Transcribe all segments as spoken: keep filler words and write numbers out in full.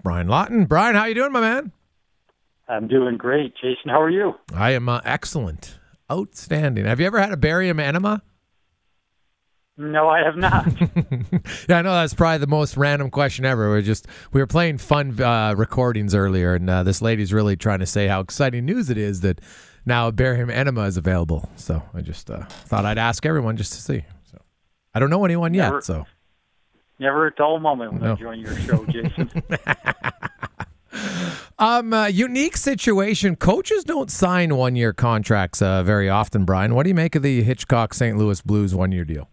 Brian Lawton. Brian, how you doing, my man? I'm doing great. Jason, how are you? I am uh, excellent. Outstanding. Have you ever had a barium enema? No, I have not. Yeah, I know that's probably the most random question ever. We're just we were playing fun uh, recordings earlier, and uh, this lady's really trying to say how exciting news it is that now a barium enema is available. So I just uh, thought I'd ask everyone just to see. So I don't know anyone never, yet. So never a dull moment when no. I join your show, Jason. um, uh, unique situation. Coaches don't sign one-year contracts uh, very often. Brian, what do you make of the Hitchcock Saint Louis Blues one-year deal?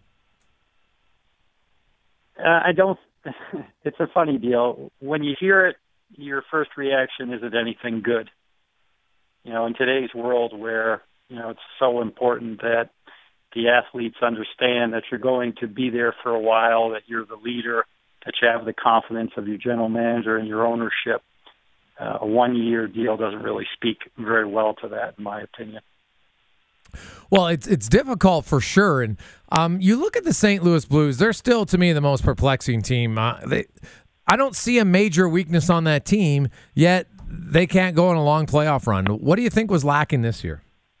Uh, I don't. It's a funny deal. When you hear it, your first reaction isn't anything good. You know, in today's world where, you know, it's so important that the athletes understand that you're going to be there for a while, that you're the leader, that you have the confidence of your general manager and your ownership. Uh, a one-year deal doesn't really speak very well to that, in my opinion. Well, it's it's difficult for sure, and um, you look at the Saint Louis Blues; they're still, to me, the most perplexing team. Uh, they, I don't see a major weakness on that team, yet they can't go on a long playoff run. What do you think was lacking this year?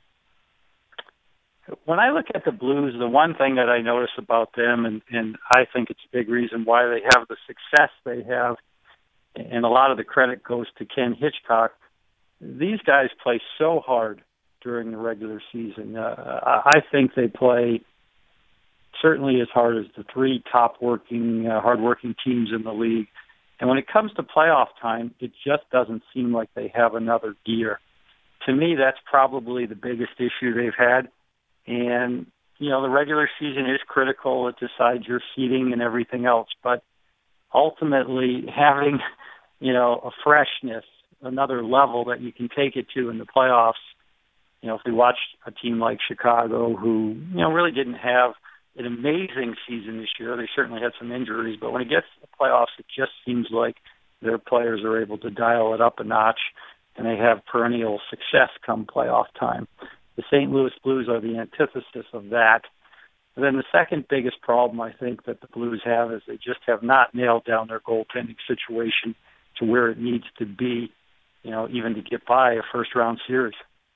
When I look at the Blues, the one thing that I notice about them, and, and I think it's a big reason why they have the success they have, and a lot of the credit goes to Ken Hitchcock, these guys play so hard during the regular season. Uh, I think they play certainly as hard as the three top working, uh, hard-working teams in the league. And when it comes to playoff time, it just doesn't seem like they have another gear. To me, that's probably the biggest issue they've had. And, you know, the regular season is critical. It decides your seeding and everything else. But ultimately, having, you know, a freshness, another level that you can take it to in the playoffs. You know, if we watched a team like Chicago, who, you know, really didn't have an amazing season this year, they certainly had some injuries, but when it gets to the playoffs, it just seems like their players are able to dial it up a notch, and they have perennial success come playoff time. The Saint Louis Blues are the antithesis of that. And then the second biggest problem I think that the Blues have is they just have not nailed down their goaltending situation to where it needs to be, you know, even to get by a first-round series.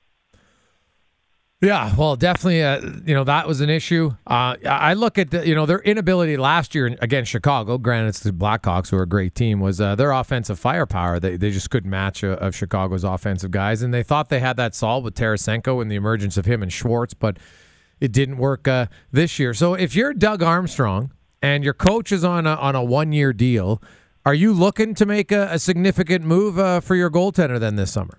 Yeah, well, definitely, uh, you know, that was an issue. Uh, I look at, the, you know, their inability last year against Chicago, granted it's the Blackhawks, who are a great team, was uh, their offensive firepower. They they just couldn't match uh, of Chicago's offensive guys, and they thought they had that solved with Tarasenko and the emergence of him and Schwartz, but it didn't work uh, this year. So if you're Doug Armstrong and your coach is on a, on a one-year deal, are you looking to make a, a significant move uh, for your goaltender then this summer?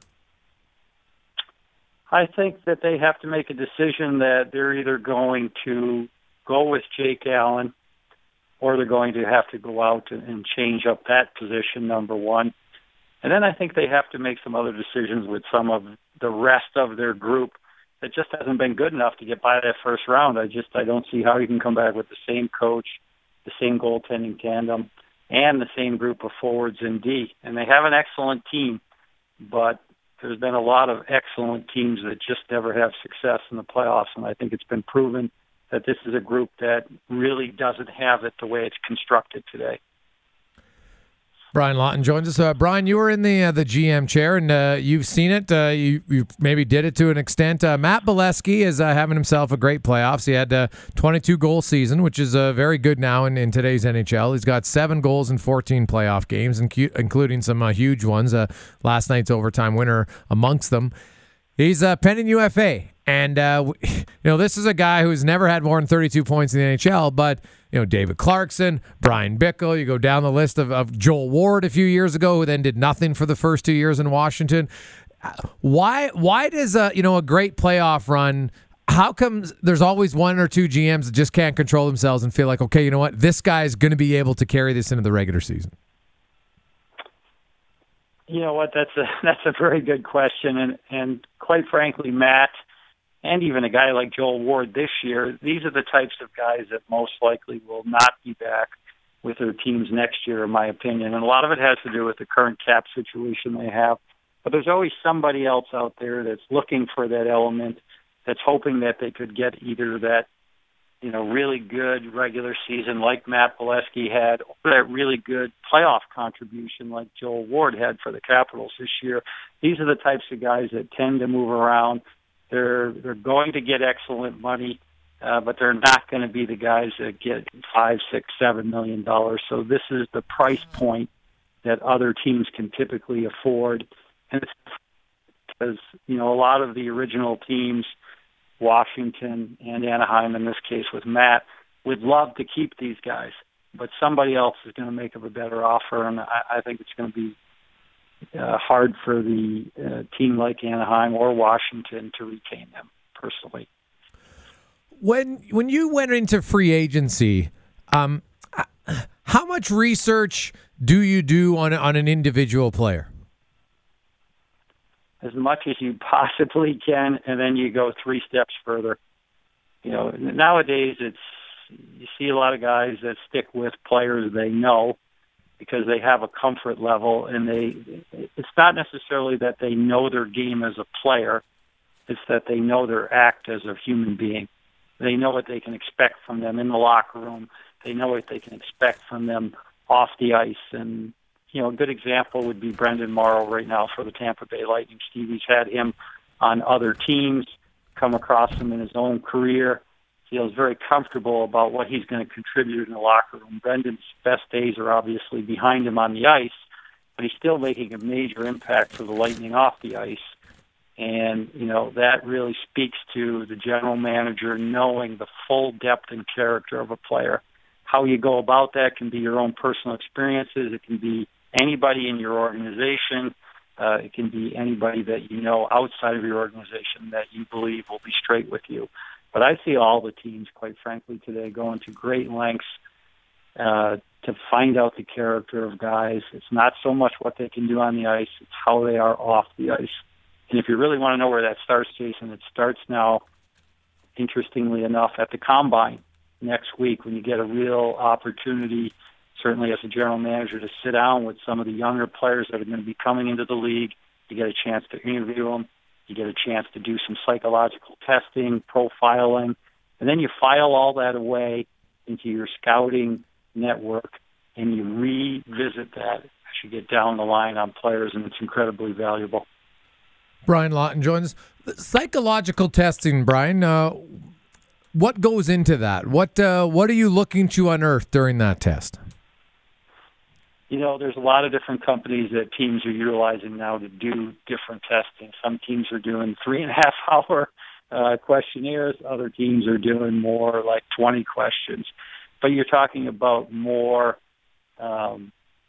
I think that they have to make a decision that they're either going to go with Jake Allen or they're going to have to go out and change up that position, number one. And then I think they have to make some other decisions with some of the rest of their group that just hasn't been good enough to get by that first round. I just I don't see how you can come back with the same coach, the same goaltending tandem, and the same group of forwards in D. And they have an excellent team, but there's been a lot of excellent teams that just never have success in the playoffs, and I think it's been proven that this is a group that really doesn't have it the way it's constructed today. Brian Lawton joins us. Uh, Brian, you were in the uh, the G M chair, and uh, you've seen it. Uh, you, you maybe did it to an extent. Uh, Matt Bolesky is uh, having himself a great playoffs. He had a twenty-two goal season, which is uh, very good now in, in today's N H L. He's got seven goals in fourteen playoff games, including some uh, huge ones. Uh, last night's overtime winner amongst them. He's uh, pending U F A. And, uh, you know, this is a guy who's never had more than thirty-two points in the N H L, but, you know, David Clarkson, Brian Bickle, you go down the list of, of Joel Ward a few years ago, who then did nothing for the first two years in Washington. Why why does, a, you know, a great playoff run, how comes there's always one or two G Ms that just can't control themselves and feel like, okay, you know what, this guy's going to be able to carry this into the regular season? You know what, that's a, that's a very good question. And, and quite frankly, Matt, and even a guy like Joel Ward this year, these are the types of guys that most likely will not be back with their teams next year, in my opinion. And a lot of it has to do with the current cap situation they have. But there's always somebody else out there that's looking for that element, that's hoping that they could get either that you know, really good regular season like Matt Bolesky had, or that really good playoff contribution like Joel Ward had for the Capitals this year. These are the types of guys that tend to move around. They're they're going to get excellent money, uh, but they're not going to be the guys that get five, six, seven million dollars. So this is the price point that other teams can typically afford, and it's because you know a lot of the original teams, Washington and Anaheim in this case with Matt, would love to keep these guys, but somebody else is going to make them a better offer, and I, I think it's going to be uh, hard for the uh, team like Anaheim or Washington to retain them, personally. When when you went into free agency, um, how much research do you do on on an individual player? As much as you possibly can, and then you go three steps further. You know, nowadays it's you see a lot of guys that stick with players they know because they have a comfort level, and they it's not necessarily that they know their game as a player, it's that they know their act as a human being. They know what they can expect from them in the locker room. They know what they can expect from them off the ice. And you know, a good example would be Brendan Morrow right now for the Tampa Bay Lightning. Stevie's had him on other teams, come across him in his own career, feels very comfortable about what he's going to contribute in the locker room. Brendan's best days are obviously behind him on the ice, but he's still making a major impact for the Lightning off the ice. And, you know, that really speaks to the general manager knowing the full depth and character of a player. How you go about that can be your own personal experiences. It can be anybody in your organization. Uh, it can be anybody that you know outside of your organization that you believe will be straight with you. But I see all the teams, quite frankly, today going to great lengths uh, to find out the character of guys. It's not so much what they can do on the ice, it's how they are off the ice. And if you really want to know where that starts, Jason, it starts now, interestingly enough, at the Combine next week when you get a real opportunity, certainly as a general manager, to sit down with some of the younger players that are going to be coming into the league. You get a chance to interview them. You get a chance to do some psychological testing, profiling, and then you file all that away into your scouting network, and you revisit that as you get down the line on players, and it's incredibly valuable. Brian Lawton joins us. Psychological testing, Brian. Uh, what goes into that? What uh, what are you looking to unearth during that test? You know, there's a lot of different companies that teams are utilizing now to do different testing. Some teams are doing three and a half hour uh, questionnaires. Other teams are doing more like twenty questions. But you're talking about more um,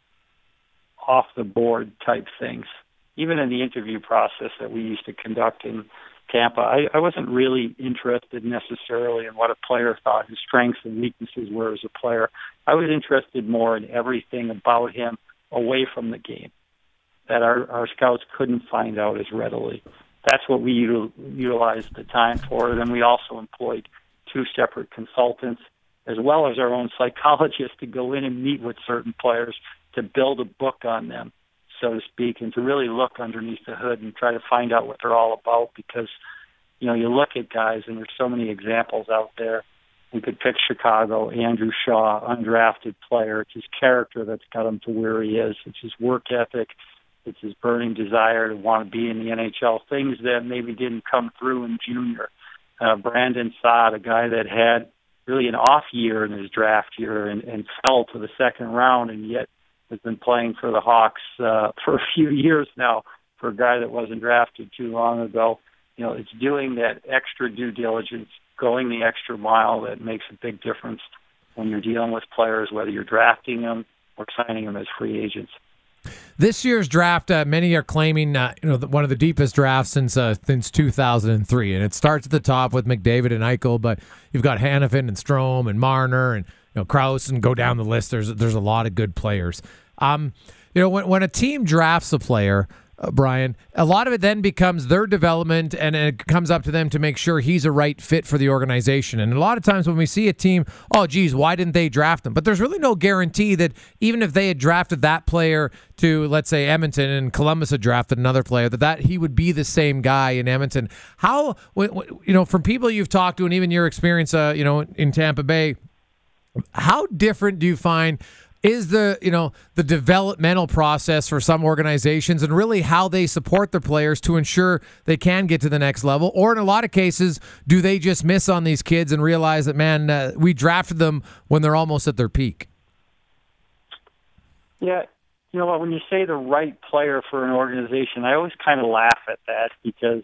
off the board type things. Even in the interview process that we used to conduct in Tampa, I, I wasn't really interested necessarily in what a player thought his strengths and weaknesses were as a player. I was interested more in everything about him away from the game that our, our scouts couldn't find out as readily. That's what we util, utilized the time for. Then we also employed two separate consultants as well as our own psychologists to go in and meet with certain players to build a book on them, so to speak, and to really look underneath the hood and try to find out what they're all about. Because, you know, you look at guys, and there's so many examples out there. We could pick Chicago, Andrew Shaw, undrafted player. It's his character that's got him to where he is. It's his work ethic. It's his burning desire to want to be in the N H L, things that maybe didn't come through in junior. Uh, Brandon Saad, a guy that had really an off year in his draft year and, and fell to the second round, and yet has been playing for the Hawks uh, for a few years now for a guy that wasn't drafted too long ago. You know, it's doing that extra due diligence, going the extra mile that makes a big difference when you're dealing with players, whether you're drafting them or signing them as free agents. This year's draft, uh, many are claiming, uh, you know, the, one of the deepest drafts since uh, since two thousand three, and it starts at the top with McDavid and Eichel, but you've got Hanifin and Strome and Marner and you know Krause, and go down the list. There's there's a lot of good players. Um, you know, when when a team drafts a player, uh, Brian, a lot of it then becomes their development, and it comes up to them to make sure he's a right fit for the organization. And a lot of times when we see a team, oh, geez, why didn't they draft him? But there's really no guarantee that even if they had drafted that player to, let's say, Edmonton, and Columbus had drafted another player, that, that he would be the same guy in Edmonton. How, you know, from people you've talked to and even your experience, uh, you know, in Tampa Bay, how different do you find is the, you know, the developmental process for some organizations, and really how they support their players to ensure they can get to the next level? Or in a lot of cases, do they just miss on these kids and realize that, man, uh, we drafted them when they're almost at their peak? Yeah, you know what, when you say the right player for an organization, I always kind of laugh at that, because,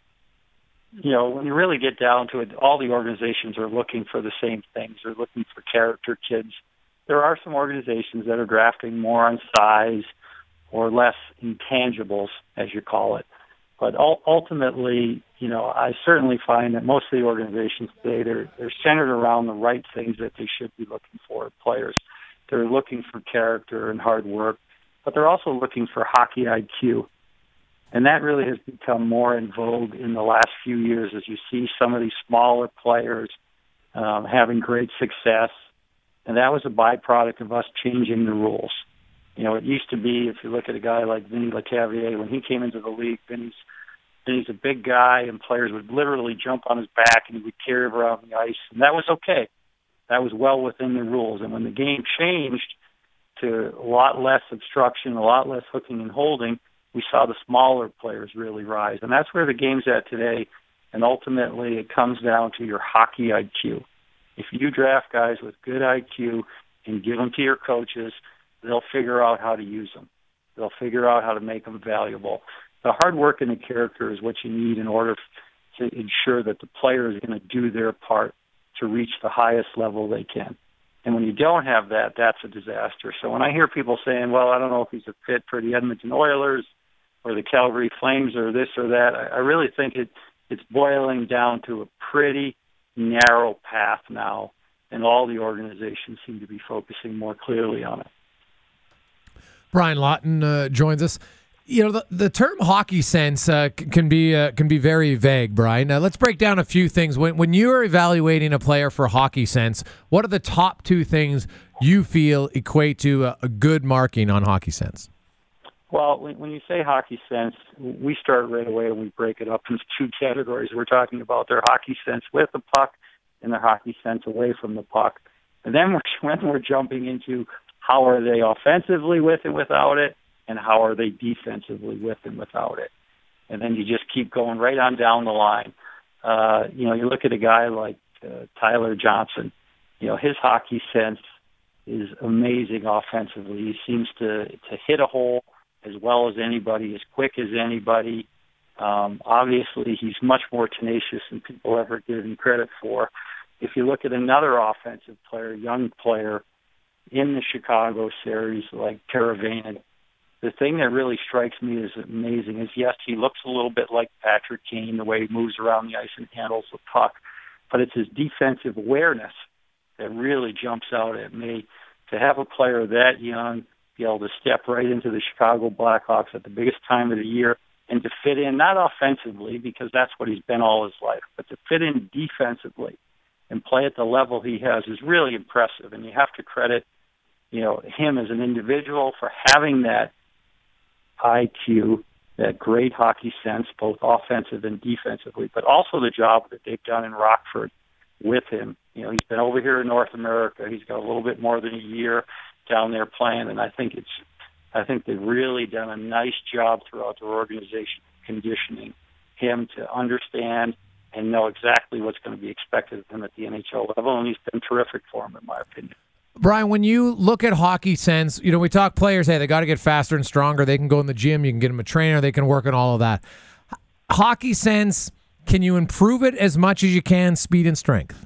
you know, when you really get down to it, all the organizations are looking for the same things. They're looking for character kids. There are some organizations that are drafting more on size or less intangibles, as you call it. But ultimately, you know, I certainly find that most of the organizations today, they're, they're centered around the right things that they should be looking for in players. They're looking for character and hard work, but they're also looking for hockey I Q. And that really has become more in vogue in the last few years, as you see some of these smaller players um, having great success. And that was a byproduct of us changing the rules. You know, it used to be, if you look at a guy like Vinny Lecavalier, when he came into the league, Vinny's, Vinny's a big guy, and players would literally jump on his back and he would carry him around the ice. And that was okay. That was well within the rules. And when the game changed to a lot less obstruction, a lot less hooking and holding, we saw the smaller players really rise. And that's where the game's at today. And ultimately, it comes down to your hockey I Q. If you draft guys with good I Q and give them to your coaches, they'll figure out how to use them. They'll figure out how to make them valuable. The hard work and the character is what you need in order to ensure that the player is going to do their part to reach the highest level they can. And when you don't have that, that's a disaster. So when I hear people saying, well, I don't know if he's a fit for the Edmonton Oilers or the Calgary Flames or this or that, I, I really think it, it's boiling down to a pretty narrow path now, and all the organizations seem to be focusing more clearly on it. Brian Lawton uh, joins us. You know, the, the term hockey sense uh, c- can be uh, can be very vague, Brian. Uh, let's break down a few things. When when you are evaluating a player for hockey sense, what are the top two things you feel equate to a, a good marking on hockey sense? Well, when you say hockey sense, we start right away and we break it up into two categories. We're talking about their hockey sense with the puck and their hockey sense away from the puck. And then we're, when we're jumping into how are they offensively with and without it, and how are they defensively with and without it. And then you just keep going right on down the line. Uh, you know, you look at a guy like uh, Tyler Johnson. You know, his hockey sense is amazing offensively. He seems to, to hit a hole as well as anybody, as quick as anybody. Um, obviously, he's much more tenacious than people ever give him credit for. If you look at another offensive player, young player in the Chicago series like Teravainen, the thing that really strikes me as amazing is, yes, he looks a little bit like Patrick Kane, the way he moves around the ice and handles the puck, but it's his defensive awareness that really jumps out at me. To have a player that young be able to step right into the Chicago Blackhawks at the biggest time of the year and to fit in, not offensively, because that's what he's been all his life, but to fit in defensively and play at the level he has is really impressive. And you have to credit, you know, him as an individual for having that I Q, that great hockey sense, both offensive and defensively, but also the job that they've done in Rockford with him. You know, he's been over here in North America. He's got a little bit more than a year down there playing, and I think it's, I think they've really done a nice job throughout their organization conditioning him to understand and know exactly what's going to be expected of him at the N H L level, and he's been terrific for him, in my opinion. Brian, when you look at hockey sense, you know, we talk players, hey, they got to get faster and stronger. They can go in the gym. You can get them a trainer. They can work on all of that. Hockey sense, can you improve it as much as you can, speed and strength?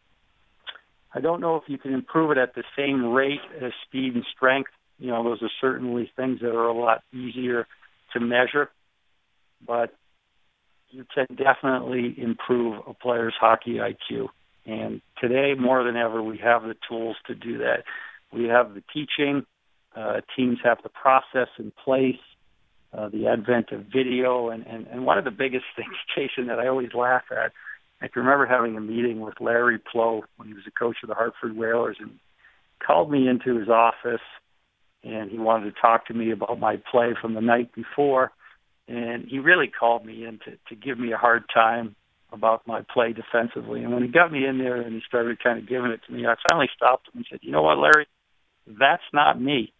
I don't know if you can improve it at the same rate as speed and strength. You know, those are certainly things that are a lot easier to measure, but you can definitely improve a player's hockey I Q. And today, more than ever, we have the tools to do that. We have the teaching. Uh, teams have the process in place. uh, the advent of video. And, and, and one of the biggest things, Jason, that I always laugh at, I can remember having a meeting with Larry Plow when he was a coach of the Hartford Whalers, and called me into his office, and he wanted to talk to me about my play from the night before. And he really called me in to, to give me a hard time about my play defensively. And when he got me in there and he started kind of giving it to me, I finally stopped him and said, "You know what, Larry, that's not me."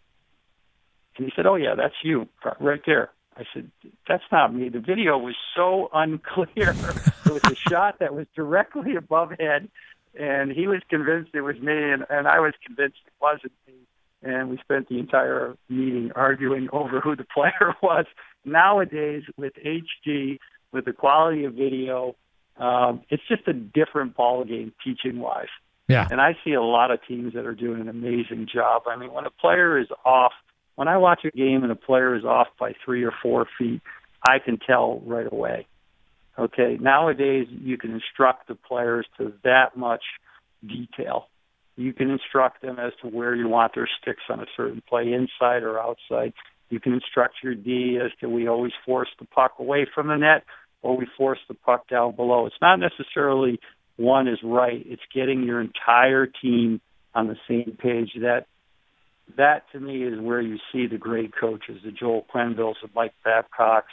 And he said, "Oh, yeah, that's you right there." I said, "That's not me. The video was so unclear. It was a shot that was directly above head, and he was convinced it was me, and, and I was convinced it wasn't me." And we spent the entire meeting arguing over who the player was. Nowadays, with H D, with the quality of video, um, it's just a different ballgame teaching-wise. Yeah. And I see a lot of teams that are doing an amazing job. I mean, when a player is off, when I watch a game and a player is off by three or four feet, I can tell right away. Okay, nowadays you can instruct the players to that much detail. You can instruct them as to where you want their sticks on a certain play, inside or outside. You can instruct your D as to we always force the puck away from the net or we force the puck down below. It's not necessarily one is right. It's getting your entire team on the same page. That That, to me, is where you see the great coaches, the Joel Quenneville's, the Mike Babcocks.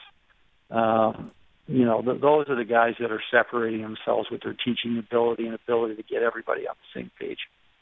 Um, you know, th- those are the guys that are separating themselves with their teaching ability and ability to get everybody on the same page.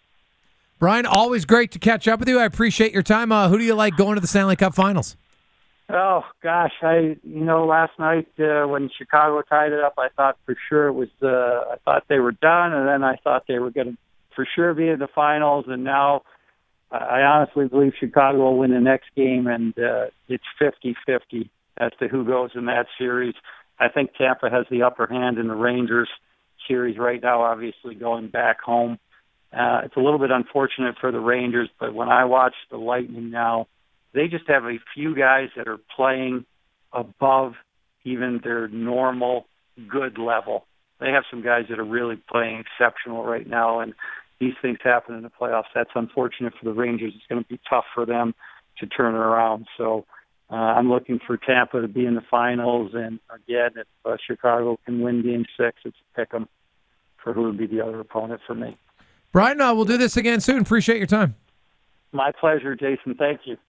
Brian, always great to catch up with you. I appreciate your time. Uh, who do you like going to the Stanley Cup Finals? Oh, gosh, I, you know, last night uh, when Chicago tied it up, I thought for sure it was, uh, I thought they were done, and then I thought they were going to for sure be in the finals, and now I honestly believe Chicago will win the next game, and uh, it's fifty-fifty as to who goes in that series. I think Tampa has the upper hand in the Rangers series right now, obviously going back home. Uh, it's a little bit unfortunate for the Rangers, but when I watch the Lightning now, they just have a few guys that are playing above even their normal good level. They have some guys that are really playing exceptional right now, and these things happen in the playoffs. That's unfortunate for the Rangers. It's going to be tough for them to turn it around. So uh, I'm looking for Tampa to be in the finals. And again, if uh, Chicago can win Game Six, it's a pick 'em for who would be the other opponent for me. Brian, uh, we'll do this again soon. Appreciate your time. My pleasure, Jason. Thank you.